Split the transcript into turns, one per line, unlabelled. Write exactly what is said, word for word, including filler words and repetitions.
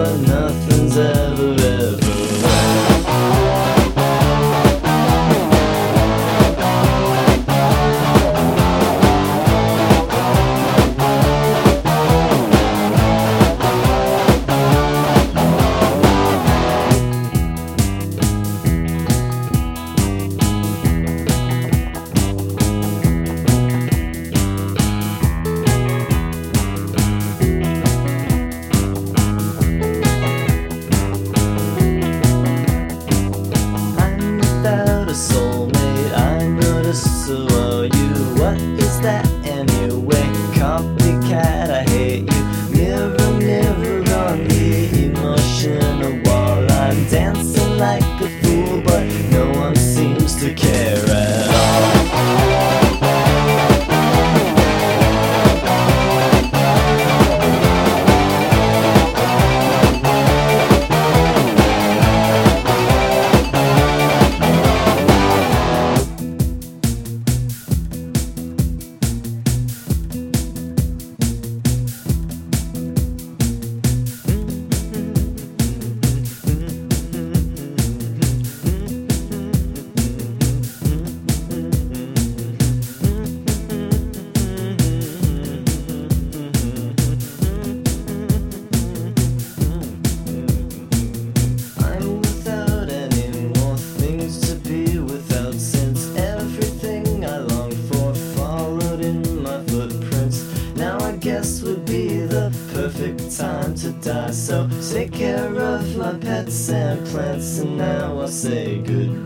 but nothing's ever, ever right. Soulmate, I noticed, so are you. What is that anyway? Copycat, I hate you. Mirror, mirror on the emotional wall. I'm dancing like a fool, but no one seems to care at all. Guess would be the perfect time to die. So take care of my pets and plants, and now I'll say goodbye.